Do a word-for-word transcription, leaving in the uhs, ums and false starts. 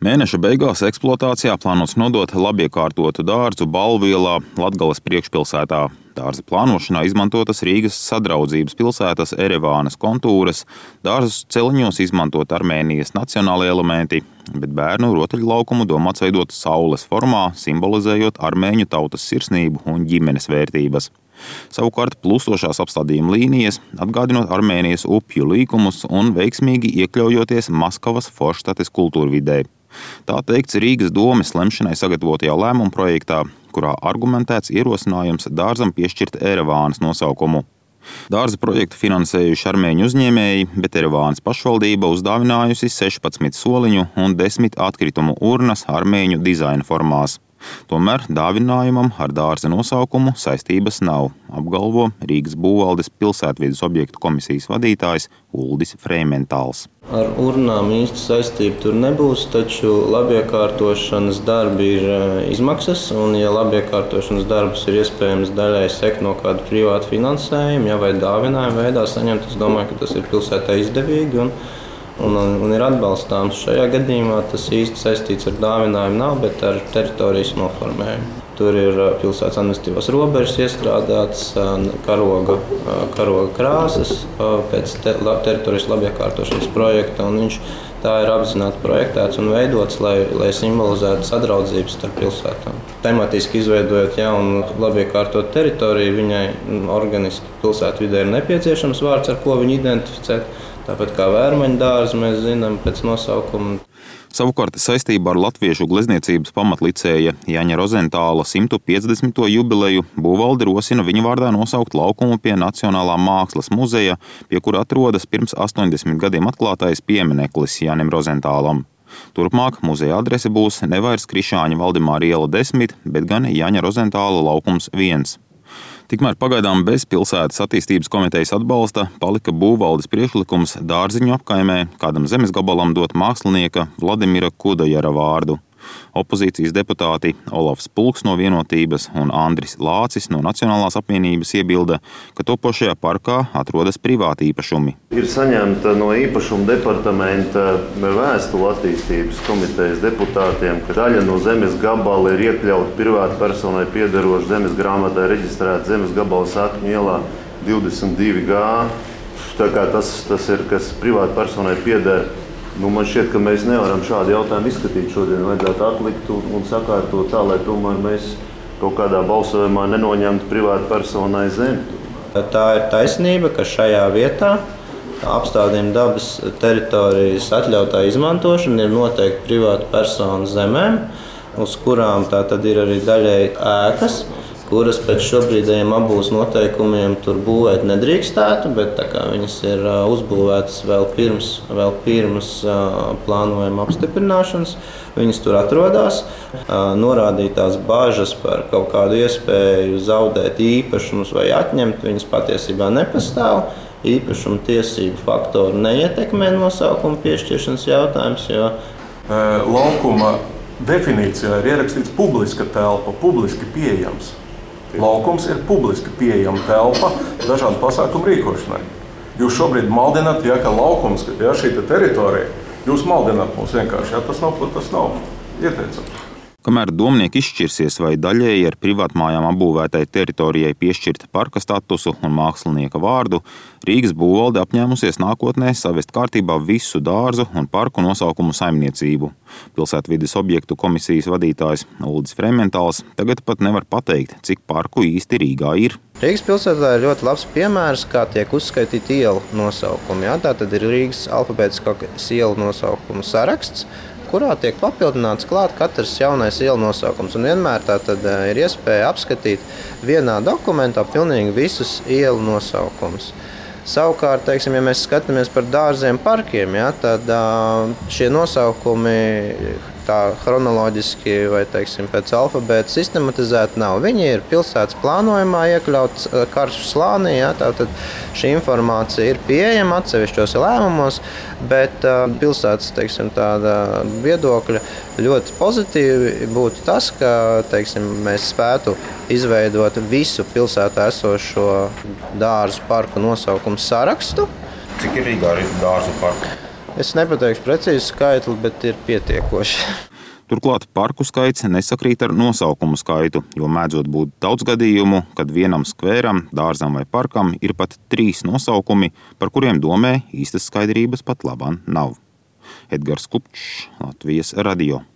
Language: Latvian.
Mēneša beigās eksploatācijā plānots nodot labiekārtotu dārzu Balvielā, Latgales priekšpilsētā. Dārza plānošanā izmantotas Rīgas sadraudzības pilsētas Erevānas kontūras, dārzus celiņos izmantot Armēnijas nacionālie elementi, bet bērnu rotaļlaukumu domāts veidot saules formā, simbolizējot armēņu tautas sirsnību un ģimenes vērtības. Savukārt plūstošās apstādījuma līnijas, atgādinot Armēnijas upju līkumus un veiksmīgi iekļaujoties Maskavas Forštates kultūrvidē. Tā teikts Rīgas domes lemšanai sagatavotajā lēmuma projektā, kurā argumentēts ierosinājums dārzam piešķirt Erevānas nosaukumu. Dārza projektu finansējuši armēņu uzņēmēji, bet Erevānas pašvaldība uzdāvinājusi sešpadsmit soliņu un desmit atkritumu urnas armēņu dizaina formās. Tomēr dāvinājumam ar dārza nosaukumu saistības nav, apgalvo Rīgas būvvaldes pilsētvides objektu komisijas vadītājs Uldis Freimentāls. Ar urnām īsti saistība tur nebūs, taču labiekārtošanas darbi ir izmaksas, un ja labiekārtošanas darbus ir iespējams daļai sekt no kāda privāta finansējuma, ja vai dāvinājuma veidā saņemt, es domāju, ka tas ir pilsētai izdevīgi un, un, un ir atbalstāms. Šajā gadījumā tas īsti saistīts ar dāvinājumu nav, bet ar teritorijas noformējumu. Tur ir pilsētas administratīvās robežas iestrādātas, karoga, karoga krāsas pēc te, teritorijas labiekārtošanas projekta, un viņš tā ir apzināti projektēts un veidots, lai, lai simbolizētu sadraudzības starp pilsētām. Tematiski izveidojot jaunu labiekārtotu teritoriju, viņai organiski pilsētvidē ir nepieciešams vārds, ar ko viņu identificēt, tāpat kā Vērmaņu dārzu mēs zinām pēc nosaukuma. Savukārt saistībā ar Latviešu glezniecības pamatlicēja Jaņa Rozentāla simtu piecdesmito jubileju būvvalde rosina viņa vārdā nosaukt laukumu pie Nacionālā mākslas muzeja, pie kura atrodas pirms astoņdesmit gadiem atklātais piemineklis Jaņam Rozentālam. Turpmāk muzeja adrese būs nevairs Krišāņa Valdemāra iela desmit, bet gan Jaņa Rozentāla laukums viens. Tikmēr pagaidām bez pilsētas attīstības komitejas atbalsta palika būvvaldes priekšlikums Dārziņu apkaimē kādam zemes gabalam dot mākslinieka Vladimira Kudajara vārdu. Opozīcijas deputāti Olafs Pulks no Vienotības un Andris Lācis no Nacionālās apvienības iebilda, ka topošajā parkā atrodas privāti īpašumi. Ir saņemta no īpašuma departamenta vēstule attīstības komitejas deputātiem, ka daļa no zemes gabala ir iekļauta privāta personai piederoša zemes grāmatā reģistrēta zemes gabala Sakņu ielā divdesmit divi G. Tā kā tas, tas ir, kas privāta personai pieder. Nu, man šķiet, ka mēs nevaram šādu jautājumu izskatīt šodien. Vajadzētu atlikt un, un sakārtot tā, lai tomēr mēs kaut kādā balsojumā nenoņemtu privātu personai zemi. Tā ir taisnība, ka šajā vietā apstādījuma dabas teritorijas atļautā izmantošana ir noteikti privātu personu zemēm, uz kurām tā tad ir arī daļēji ēkas, kuras pēc šobrīdējiem abūs noteikumiem tur būvēt nedrīkstētu, bet tā kā viņas ir uzbūvētas vēl pirms, vēl pirms plānojuma apstiprināšanas, viņas tur atrodas. Norādītās bažas par kaut kādu iespēju zaudēt īpašumus vai atņemt, viņas patiesībā nepastāv. Īpašuma tiesību faktori neietekmē nosaukuma piešķiršanas jautājums, jo laukuma definīcijā ir ierakstīts publiska telpa, publiski pieejams. Laukums ir publiski pieejama telpa dažādu pasākumu rīkošanai. Jūs šobrīd maldināt, ja, ka laukums, ja šī teritorija, jūs maldināt mūs vienkārši, ja tas nav, tas nav ieteicams. Kamēr domnieki izšķirsies, vai daļēji ar privātmājām apbūvētai teritorijai piešķirt parka statusu un mākslinieka vārdu, Rīgas būvvalde apņēmusies nākotnē savest kārtībā visu dārzu un parku nosaukumu saimniecību. Pilsētvides objektu komisijas vadītājs Uldis Freimentāls tagad pat nevar pateikt, cik parku īsti Rīgā ir. Rīgas pilsētā ir ļoti labs piemērs, kā tiek uzskaitīti ielu nosaukumi. Jā, tā tad ir Rīgas alfabētiskais ielu nosaukumu saraksts, kurā tiek papildināts klāt katrs jaunais ielu nosaukums. Un vienmēr tā tad ir iespēja apskatīt vienā dokumentā pilnīgi visus ielu nosaukumus. Savukārt, teiksim, ja mēs skatāmies par dārziem parkiem, ja, tad šie nosaukumi tā chronoloģiski vai, teiksim, pēc alfabēta sistematizēti nav. Viņi ir pilsētas plānojumā iekļauts karšu slānī, ja, tātad šī informācija ir pieejama atsevišķos lēmumos, bet pilsētas, teiksim, tāda viedokļa ļoti pozitīvi būtu tas, ka, teiksim, mēs spētu izveidot visu pilsētā esošo dārzu parku nosaukumu sarakstu. Cik ir Rīgā dārzu parku? Es nepateikšu precīzi skaitli, bet ir pietiekoši. Turklāt parku skaits nesakrīt ar nosaukumu skaitu, jo mēdzot būt daudz gadījumu, kad vienam skvēram, dārzam vai parkam ir pat trīs nosaukumi, par kuriem domē īstas skaidrības pat labāk nav. Edgars Kupčs, Latvijas radio.